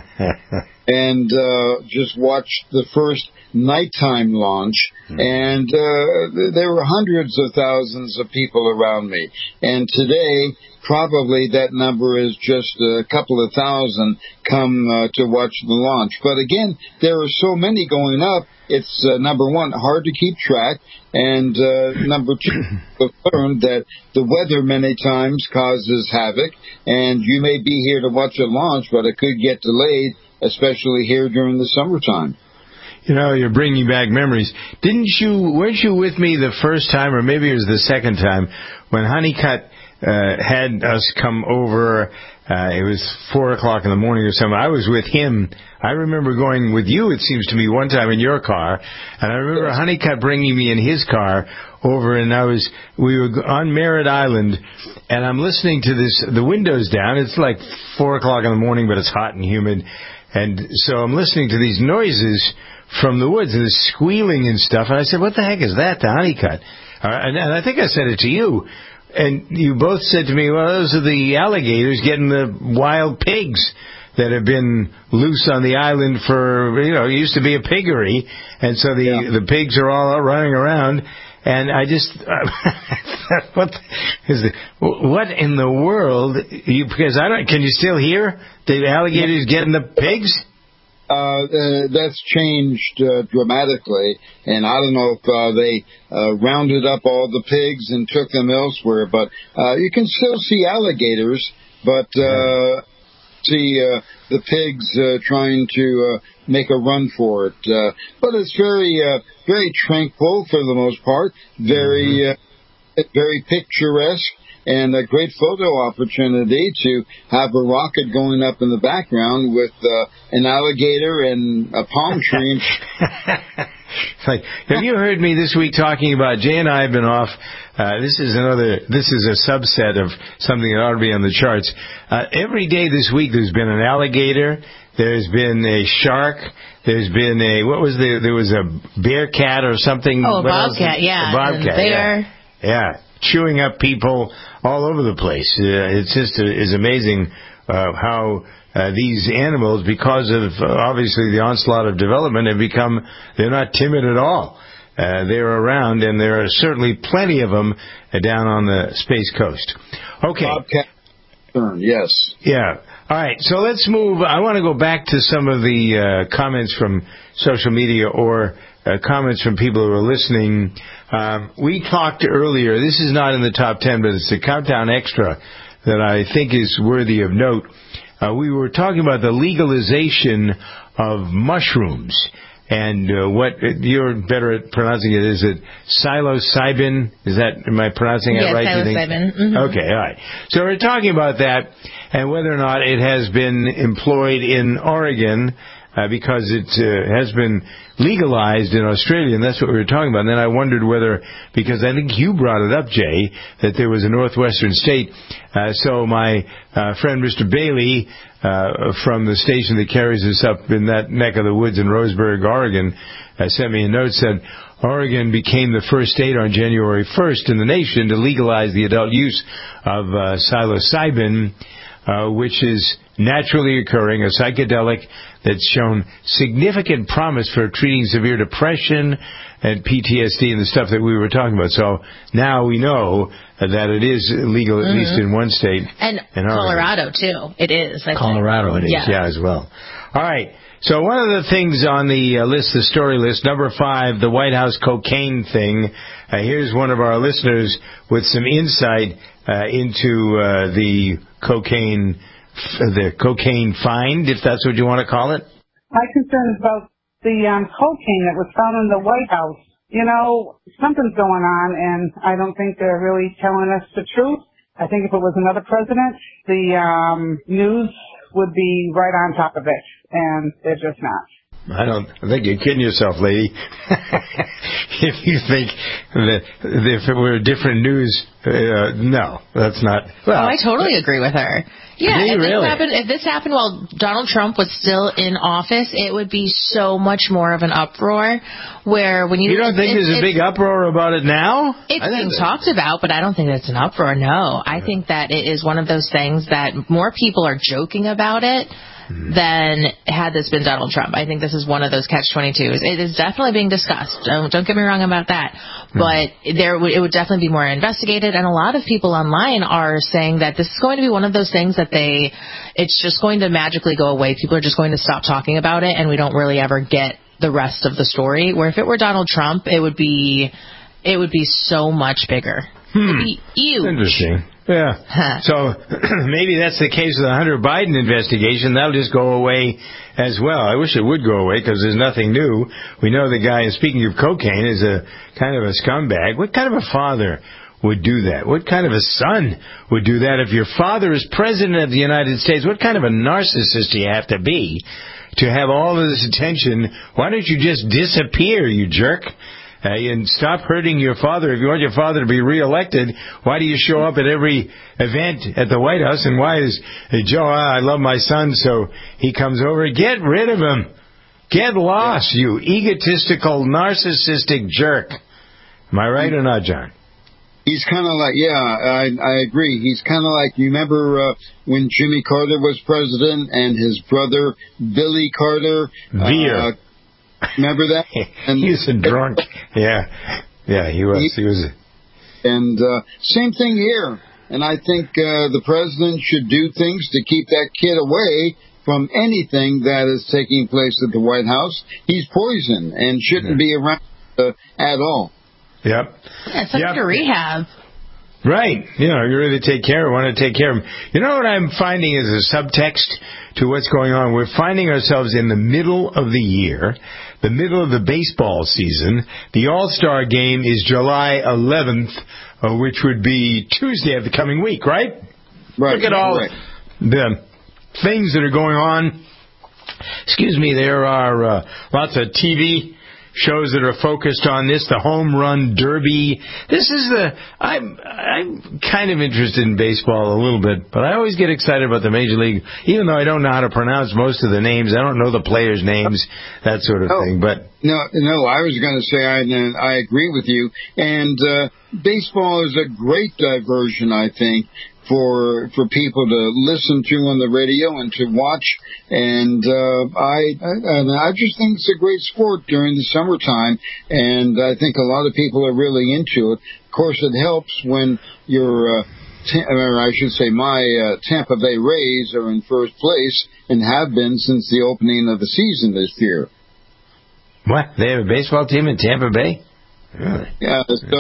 and uh, just watched the first nighttime launch, and uh, there were hundreds of thousands of people around me. And today, probably that number is just a couple of thousand come uh, to watch the launch. But again, there are so many going up, it's, uh, number one, hard to keep track, and uh, number two, we've learned that the weather many times causes havoc, and you may be here to watch a launch, but it could get delayed, especially here during the summertime. You know, you're bringing back memories. Didn't you, weren't you with me the first time, or maybe it was the second time, when Honeycutt uh, had us come over, uh, it was four o'clock in the morning or something. I was with him. I remember going with you, it seems to me, one time in your car, and I remember yes. Honeycutt bringing me in his car over, and I was, we were on Merritt Island, and I'm listening to this, the windows down, it's like four o'clock in the morning, but it's hot and humid, and so I'm listening to these noises from the woods, and the squealing and stuff, and I said, what the heck is that, the Honeycutt? Uh, and, and I think I said it to you, and you both said to me, well, those are the alligators getting the wild pigs that have been loose on the island for, you know, it used to be a piggery, and so the yeah. the pigs are all out running around, and I just, uh, what is it, what in the world, you, because I don't, can you still hear the alligators getting the pigs? Uh, uh, that's changed uh, dramatically, and I don't know if uh, they uh, rounded up all the pigs and took them elsewhere, but uh, you can still see alligators, but uh, see uh, the pigs uh, trying to uh, make a run for it. Uh, but it's very, uh, very tranquil for the most part, very, uh, very picturesque. And a great photo opportunity to have a rocket going up in the background with uh, an alligator and a palm tree. Like, have you heard me this week talking about, Jay and I have been off, uh, this is another, this is a subset of something that ought to be on the charts. Uh, every day this week there's been an alligator, there's been a shark, there's been a, what was the, there was a bear cat or something. Oh, a bobcat, yeah. A bobcat, yeah. Yeah, chewing up people all over the place. Uh, it's just uh, is amazing uh, how uh, these animals, because of uh, obviously the onslaught of development, have become, they're not timid at all. Uh, they're around, and there are certainly plenty of them uh, down on the Space Coast. Okay. Bobcat, yes. Yeah. All right, so let's move. I want to go back to some of the uh, comments from social media or uh, comments from people who are listening. Um, we talked earlier, this is not in the top ten, but it's a countdown extra that I think is worthy of note. Uh, we were talking about the legalization of mushrooms. And uh, what, you're better at pronouncing it, is it psilocybin? Is that, am I pronouncing it yes, right? Psilocybin. Mm-hmm. Okay, all right. So we're talking about that and whether or not it has been employed in Oregon. uh, because it uh, has been legalized in Australia, and that's what we were talking about. And then I wondered whether, because I think you brought it up, Jay, that there was a northwestern state. Uh, so my uh, friend Mister Bailey uh, from the station that carries us up in that neck of the woods in Roseburg, Oregon, uh, sent me a note, said Oregon became the first state on January first in the nation to legalize the adult use of uh, psilocybin, uh, which is naturally occurring, a psychedelic that's shown significant promise for treating severe depression and P T S D and the stuff that we were talking about. So now we know that it is legal, at mm-hmm. least in one state. And Colorado, too. It is. I Colorado, think. it is, yeah. yeah, as well. All right. So one of the things on the uh, list, the story list, number five, the White House cocaine thing. Uh, here's one of our listeners with some insight uh, into uh, the cocaine the cocaine find, if that's what you want to call it? My concern is about the um, cocaine that was found in the White House. You know, something's going on, and I don't think they're really telling us the truth. I think if it was another president, the um, news would be right on top of it, and they're just not. I don't I think you're kidding yourself, lady. If you think that if it were different news, uh, no, that's not. Well, oh, I totally agree with her. Yeah, if, really? this happened, if this happened while Donald Trump was still in office, it would be so much more of an uproar. Where when you you don't think it, there's a big uproar about it now? It's being talked about, but I don't think it's an uproar. No, I think that it is one of those things that more people are joking about it than had this been Donald Trump. I think this is one of those catch twenty-twos. It is definitely being discussed. Don't, don't get me wrong about that. But there, w- it would definitely be more investigated. And a lot of people online are saying that this is going to be one of those things that they, it's just going to magically go away. People are just going to stop talking about it, and we don't really ever get the rest of the story. Where if it were Donald Trump, it would be, it would be so much bigger. Hmm. It would be huge. Interesting. Yeah. So maybe that's the case with the Hunter Biden investigation. That'll just go away as well. I wish it would go away because there's nothing new. We know the guy, and speaking of cocaine, is a kind of a scumbag. What kind of a father would do that? What kind of a son would do that? If your father is president of the United States, what kind of a narcissist do you have to be to have all of this attention? Why don't you just disappear, you jerk? Uh, and stop hurting your father. If you want your father to be reelected, why do you show up at every event at the White House? And why is hey, Joe, I love my son, so he comes over? Get rid of him. Get lost, yeah. You egotistical, narcissistic jerk. Am I right or not, John? He's kind of like, yeah, I, I agree. He's kind of like, you remember uh, when Jimmy Carter was president and his brother, Billy Carter? Veer. Uh, Remember that? And he was a drunk. Yeah, yeah, he was. He was. And uh, same thing here. And I think uh, the president should do things to keep that kid away from anything that is taking place at the White House. He's poison and shouldn't yeah. be around uh, at all. Yep. Yeah, send him yep. to rehab. Right. You know, you really take care of want to take care of him. You know what I'm finding is a subtext to what's going on? We're finding ourselves in the middle of the year, the middle of the baseball season. The All-Star game is July eleventh, uh, which would be Tuesday of the coming week, right? Right. Look at all right. the things that are going on. Excuse me, there are uh, lots of T V shows that are focused on this, the Home Run Derby. This is the, I'm, I'm kind of interested in baseball a little bit, but I always get excited about the Major League, even though I don't know how to pronounce most of the names. I don't know the players' names, that sort of oh, thing. But No, no, I was going to say I, I agree with you. And uh, baseball is a great diversion, I think, for for people to listen to on the radio and to watch. And uh, I, I and I just think it's a great sport during the summertime, and I think a lot of people are really into it. Of course, it helps when your, uh, or I should say my uh, Tampa Bay Rays are in first place and have been since the opening of the season this year. What? They have a baseball team in Tampa Bay? Really? Yeah, so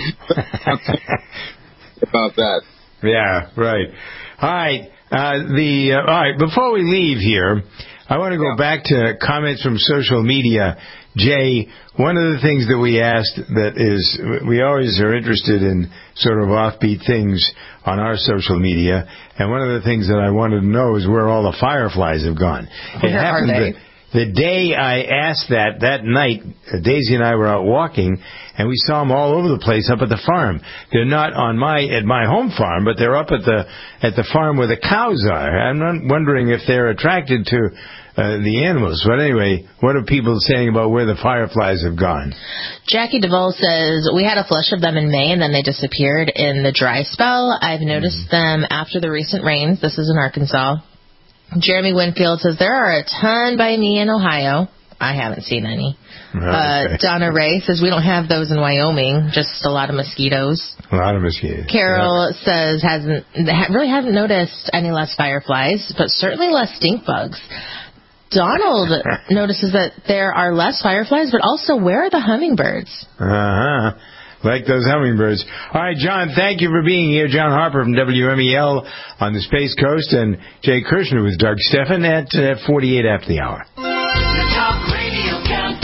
about that. Yeah, right. All right. Uh, the uh, all right. Before we leave here, I want to go yeah. back to comments from social media. Jay, one of the things that we asked that is, we always are interested in sort of offbeat things on our social media, and one of the things that I wanted to know is where all the fireflies have gone. Where it happens are they? that The day I asked that, that night, Daisy and I were out walking, and we saw them all over the place up at the farm. They're not on my at my home farm, but they're up at the at the farm where the cows are. I'm not wondering if they're attracted to uh, the animals. But anyway, what are people saying about where the fireflies have gone? Jackie Duvall says, we had a flush of them in May, and then they disappeared in the dry spell. I've noticed mm-hmm. them after the recent rains. This is in Arkansas. Jeremy Winfield says, there are a ton by me in Ohio. I haven't seen any. Oh, okay. uh, Donna Ray says, we don't have those in Wyoming, just a lot of mosquitoes. A lot of mosquitoes. Carol yeah. says, hasn't really haven't noticed any less fireflies, but certainly less stink bugs. Donald notices that there are less fireflies, but also, where are the hummingbirds? Uh-huh. Like those hummingbirds. All right, John, thank you for being here. John Harper from W M E L on the Space Coast, and Jay Kirshner with Doug Steffen at uh, forty-eight after the hour. The Talk Radio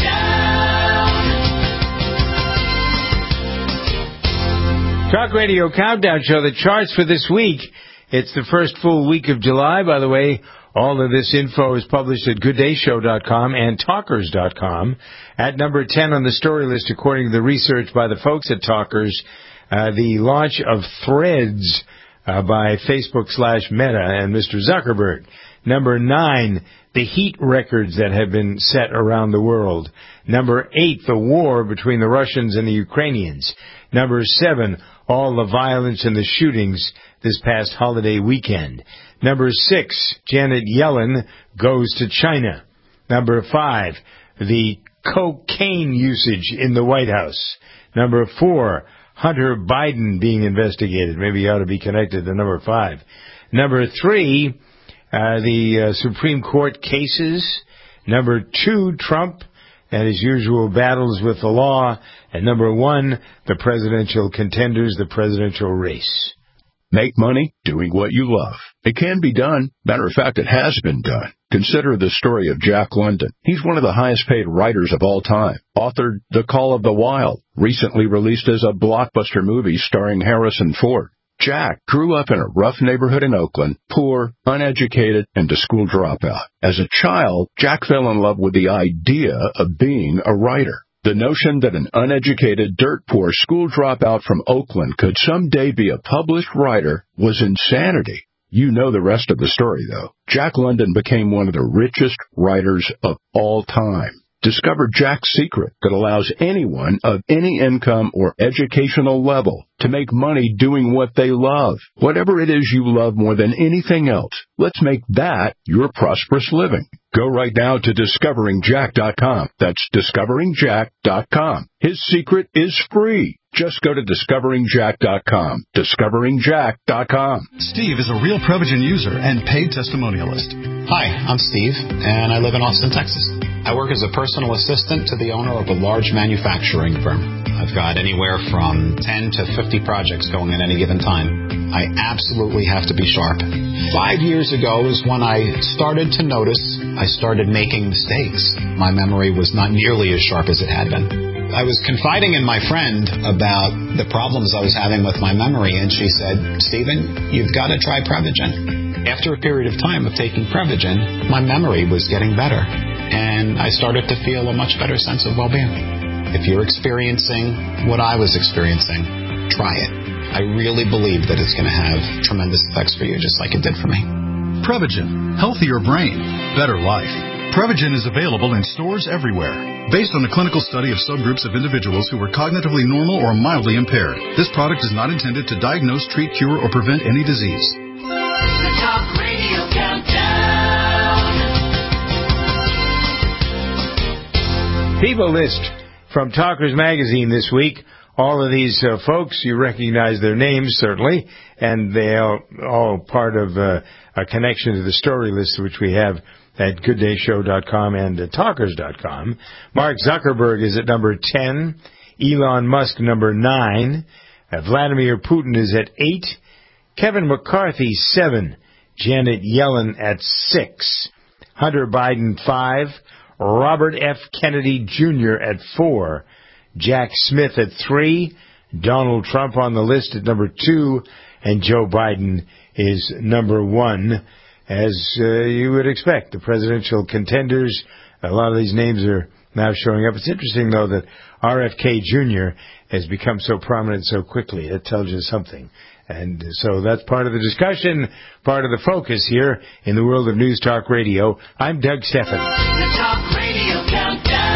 Countdown. Talk Radio Countdown Show, the charts for this week. It's the first full week of July, by the way. All of this info is published at good day show dot com and talkers dot com. At number ten on the story list, according to the research by the folks at Talkers, uh, the launch of Threads uh, by Facebook slash Meta and Mister Zuckerberg. Number nine, the heat records that have been set around the world. Number eight, the war between the Russians and the Ukrainians. Number seven, all the violence and the shootings this past holiday weekend. Number six, Janet Yellen goes to China. Number five, the cocaine usage in the White House. Number four, Hunter Biden being investigated. Maybe he ought to be connected to number five. Number three, uh, the uh, Supreme Court cases. Number two, Trump and his usual battles with the law. And number one, the presidential contenders, the presidential race. Make money doing what you love. It can be done. Matter of fact, it has been done. Consider the story of Jack London. He's one of the highest paid writers of all time. Authored The Call of the Wild, recently released as a blockbuster movie starring Harrison Ford. Jack grew up in a rough neighborhood in Oakland, poor, uneducated, and a school dropout. As a child, Jack fell in love with the idea of being a writer. The notion that an uneducated, dirt-poor school dropout from Oakland could someday be a published writer was insanity. You know the rest of the story, though. Jack London became one of the richest writers of all time. Discover Jack's secret that allows anyone of any income or educational level to make money doing what they love. Whatever it is you love more than anything else, let's make that your prosperous living. Go right now to discovering jack dot com. That's discovering jack dot com. His secret is free. Just go to discovering jack dot com. discovering jack dot com. Steve is a real Prevagen user and paid testimonialist. Hi, I'm Steve, and I live in Austin, Texas. I work as a personal assistant to the owner of a large manufacturing firm. I've got anywhere from ten to fifty projects going at any given time. I absolutely have to be sharp. Five years ago is when I started to notice I started making mistakes. My memory was not nearly as sharp as it had been. I was confiding in my friend about the problems I was having with my memory, and she said, Stephen, you've got to try Prevagen. After a period of time of taking Prevagen, my memory was getting better, and I started to feel a much better sense of well-being. If you're experiencing what I was experiencing, try it. I really believe that it's going to have tremendous effects for you, just like it did for me. Prevagen. Healthier brain. Better life. Prevagen is available in stores everywhere. Based on a clinical study of subgroups of individuals who were cognitively normal or mildly impaired, this product is not intended to diagnose, treat, cure, or prevent any disease. The Talk Radio Countdown. People List from Talkers Magazine this week. All of these uh, folks, you recognize their names, certainly, and they are all part of uh, a connection to the story list, which we have at good day show dot com and uh, talkers dot com. Mark Zuckerberg is at number ten. Elon Musk, number nine. Uh, Vladimir Putin is at eight. Kevin McCarthy, seven. Janet Yellen at six. Hunter Biden, five. Robert F. Kennedy Junior at four. Jack Smith at three. Donald Trump on the list at number two. And Joe Biden is number one. as uh, you would expect. The presidential contenders, a lot of these names are now showing up. It's interesting, though, that R F K Junior has become so prominent so quickly. It tells you something. And so that's part of the discussion, part of the focus here in the world of News Talk Radio. I'm Doug Stephan. The Talk Radio Countdown.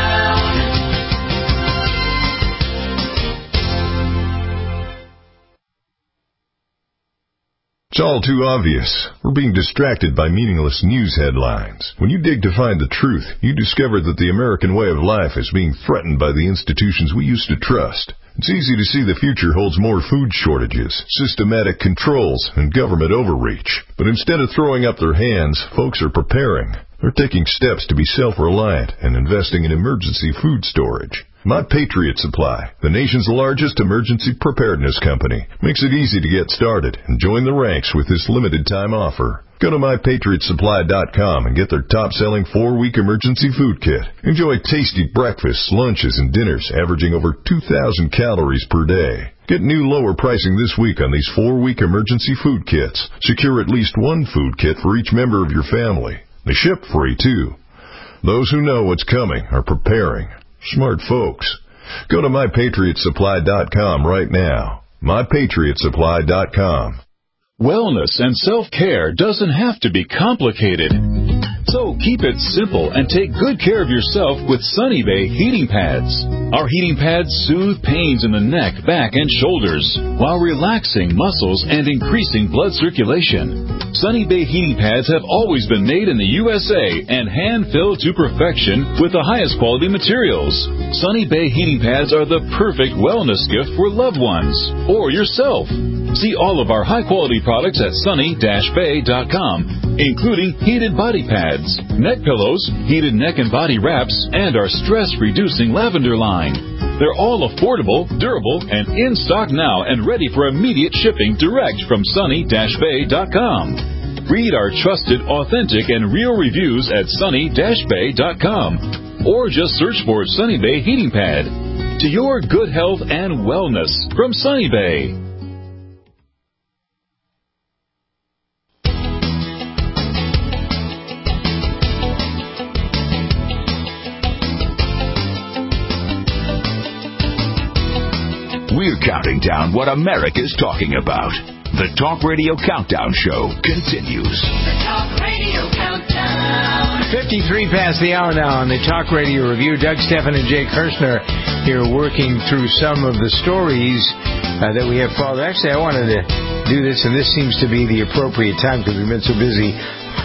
It's all too obvious. We're being distracted by meaningless news headlines. When you dig to find the truth, you discover that the American way of life is being threatened by the institutions we used to trust. It's easy to see the future holds more food shortages, systematic controls, and government overreach. But instead of throwing up their hands, folks are preparing. They're taking steps to be self-reliant and investing in emergency food storage. My Patriot Supply, the nation's largest emergency preparedness company, makes it easy to get started and join the ranks with this limited-time offer. Go to my patriot supply dot com and get their top-selling four-week emergency food kit. Enjoy tasty breakfasts, lunches, and dinners averaging over two thousand calories per day. Get new lower pricing this week on these four-week emergency food kits. Secure at least one food kit for each member of your family. They ship free, too. Those who know what's coming are preparing. Smart folks. Go to my patriot supply dot com right now. my patriot supply dot com. Wellness and self-care doesn't have to be complicated. So keep it simple and take good care of yourself with Sunny Bay heating pads. Our heating pads soothe pains in the neck, back, and shoulders while relaxing muscles and increasing blood circulation. Sunny Bay heating pads have always been made in the U S A and hand-filled to perfection with the highest quality materials. Sunny Bay heating pads are the perfect wellness gift for loved ones or yourself. See all of our high-quality products at sunny dash bay dot com, including heated body pads, neck pillows, heated neck and body wraps, and our stress-reducing lavender line. They're all affordable, durable, and in stock now and ready for immediate shipping direct from sunny dash bay dot com. Read our trusted, authentic, and real reviews at sunny dash bay dot com or just search for Sunny Bay Heating Pad. To your good health and wellness from Sunny Bay. We're counting down what America's talking about. The Talk Radio Countdown Show continues. The Talk Radio Countdown. fifty-three past the hour now on the Talk Radio Review. Doug Stephan and Jay Kirshner here working through some of the stories uh, that we have followed. Actually, I wanted to do this, and this seems to be the appropriate time because we've been so busy.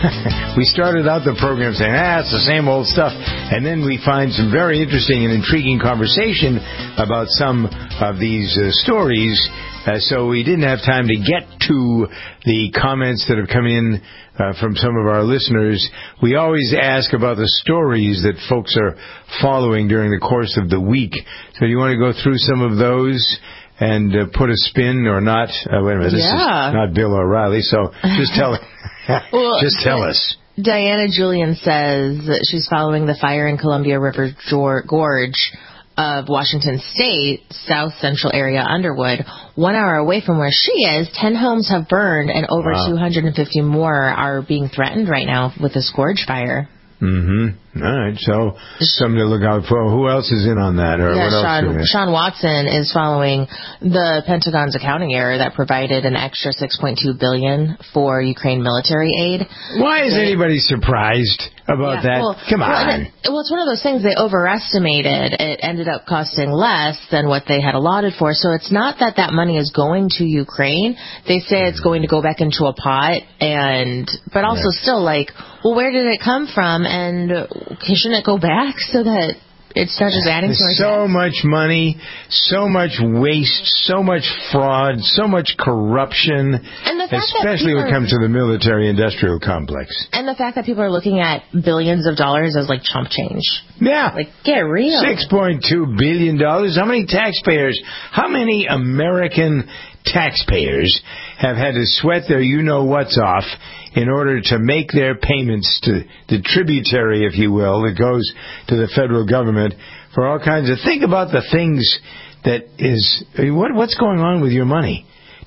We started out the program saying, ah, it's the same old stuff. And then we find some very interesting and intriguing conversation about some of these uh, stories. Uh, so we didn't have time to get to the comments that have come in uh, from some of our listeners. We always ask about the stories that folks are following during the course of the week. So do you want to go through some of those and uh, put a spin or not? Uh, wait a minute, this Yeah. is not Bill O'Reilly, so just tell Well, just tell us. Diana Julian says that she's following the fire in Columbia River Gorge of Washington State, south central area Underwood. One hour away from where she is, ten homes have burned and over Wow. two hundred fifty more are being threatened right now with this gorge fire. Mm-hmm. All right, so something to look out for. Who else is in on that? Or Yeah, what else Sean, do we have? Sean Watson is following the Pentagon's accounting error that provided an extra six point two billion dollars for Ukraine military aid. Why is They- anybody surprised about Yeah, that? well, Come well, on. and it- well, it's one of those things they overestimated. It ended up costing less than what they had allotted for. So it's not that that money is going to Ukraine. They say it's going to go back into a pot, and but also Yeah. still like, well, where did it come from? And shouldn't it go back so that it's not just adding to our There's so much money, so much waste, so much fraud, so much corruption, And the fact that especially when it people are- comes to the military-industrial complex. And the fact that people are looking at billions of dollars as like chump change. Yeah. Like, get real. six point two billion dollars. How many taxpayers, how many American taxpayers have had to sweat their you-know-what's off in order to make their payments to the tributary, if you will, that goes to the federal government for all kinds of... Think about the things that is... I mean, what, what's going on with your money?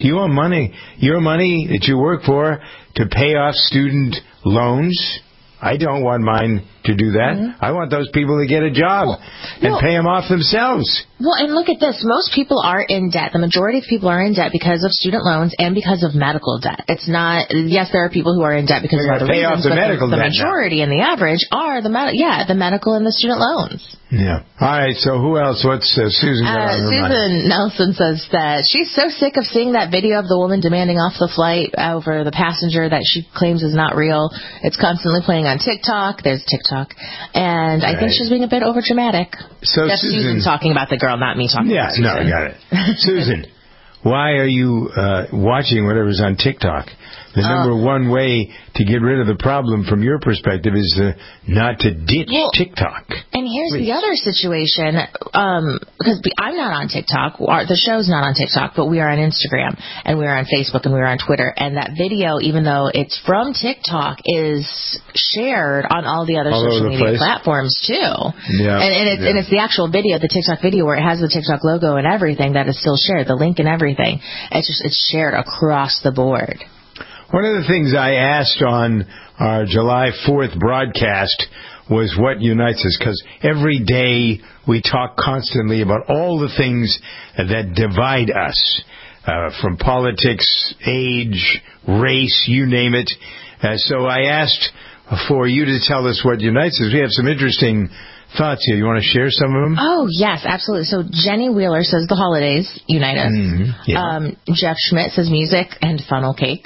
Do you want money, your money that you work for, to pay off student loans? I don't want mine to do that. Mm-hmm. I want those people to get a job well, and well, pay them off themselves. Well, and look at this. Most people are in debt. The majority of people are in debt because of student loans and because of medical debt. It's not, yes, there are people who are in debt because They're of other pay reasons, off the but medical the, the debt majority now. and the average are the, med- yeah, the medical and the student loans. Yeah. All right, so who else? What's uh, Susan got uh, on her Susan mind? Nelson says that she's so sick of seeing that video of the woman demanding off the flight over the passenger that she claims is not real. It's constantly playing on TikTok. There's TikTok. And I think she's being a bit overdramatic. So That's Susan, Susan talking about the girl, not me talking yeah, about Susan. no, I got it. Susan, why are you uh, watching whatever's on TikTok? The number uh, one way to get rid of the problem from your perspective is uh, not to ditch well, TikTok. And here's Please. the other situation, um, because I'm not on TikTok. Our, the show's not on TikTok, but we are on Instagram, and we are on Facebook, and we are on Twitter. And that video, even though it's from TikTok, is shared on all the other all social the media place. platforms, too. Yeah, and, and, it's, yeah. and it's the actual video, the TikTok video, where it has the TikTok logo and everything that is still shared, the link and everything. It's just it's shared across the board. One of the things I asked on our July fourth broadcast was what unites us, because every day we talk constantly about all the things that divide us, uh, from politics, age, race, you name it. Uh, so I asked for you to tell us what unites us. We have some interesting thoughts here. You want to share some of them? Oh, yes, absolutely. So Jenny Wheeler says the holidays unite us. Mm-hmm. Yeah. Um, Jeff Schmidt says music and funnel cakes.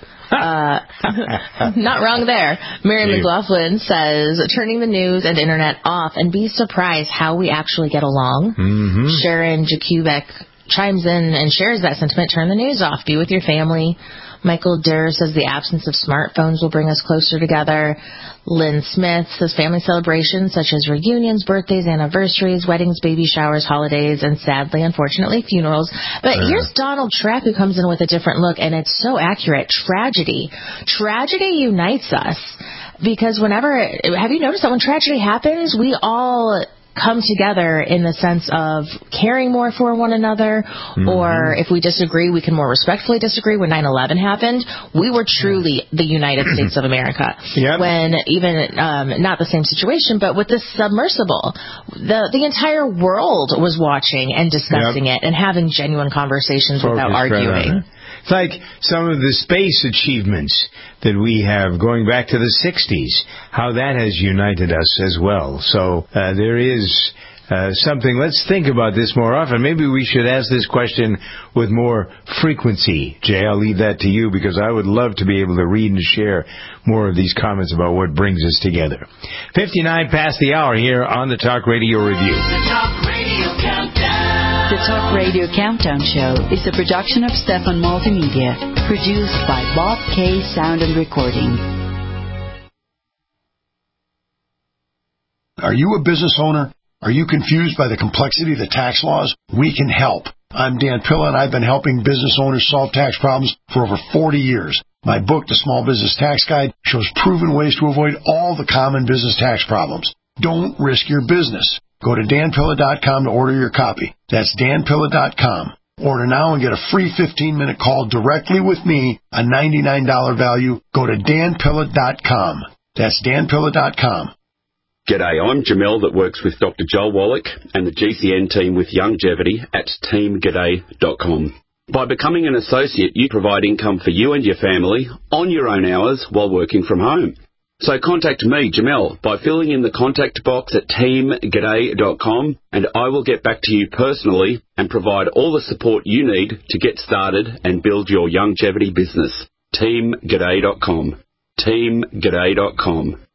Uh, not wrong there. Mary McLaughlin says turning the news and internet off and be surprised how we actually get along. Mm-hmm. Sharon Jakubek chimes in and shares that sentiment. Turn the news off. Be with your family. Michael Durr says the absence of smartphones will bring us closer together. Lynn Smith says family celebrations such as reunions, birthdays, anniversaries, weddings, baby showers, holidays, and sadly, unfortunately, funerals. But uh. here's Donald Trapp who comes in with a different look, and it's so accurate. Tragedy. Tragedy unites us because whenever, have you noticed that when tragedy happens, we all come together in the sense of caring more for one another, mm-hmm. or if we disagree, we can more respectfully disagree. When nine eleven happened, we were truly the United States of America. Yep. When even, um, not the same situation, but with the submersible, the the entire world was watching and discussing yep. it and having genuine conversations Focus without arguing. It's like some of the space achievements that we have going back to the sixties, how that has united us as well. So uh, there is uh, something. Let's think about this more often. Maybe we should ask this question with more frequency. Jay, I'll leave that to you because I would love to be able to read and share more of these comments about what brings us together. fifty-nine past the hour here on the Talk Radio Review. The Talk Radio Countdown. The Talk Radio Countdown Show is a production of Stefan Multimedia, produced by Bob K. Sound and Recording. Are you a business owner? Are you confused by the complexity of the tax laws? We can help. I'm Dan Pilla, and I've been helping business owners solve tax problems for over forty years. My book, The Small Business Tax Guide, shows proven ways to avoid all the common business tax problems. Don't risk your business. Go to dan pilla dot com to order your copy. That's dan pilla dot com. Order now and get a free fifteen-minute call directly with me, a ninety-nine dollars value. Go to dan pilla dot com. That's dan pilla dot com. G'day, I'm Jamel that works with Doctor Joel Wallach and the G C N team with Longevity at team g'day dot com. By becoming an associate, you provide income for you and your family on your own hours while working from home. So contact me, Jamel, by filling in the contact box at team g'day dot com, and I will get back to you personally and provide all the support you need to get started and build your longevity business. team g'day dot com. team g'day dot com.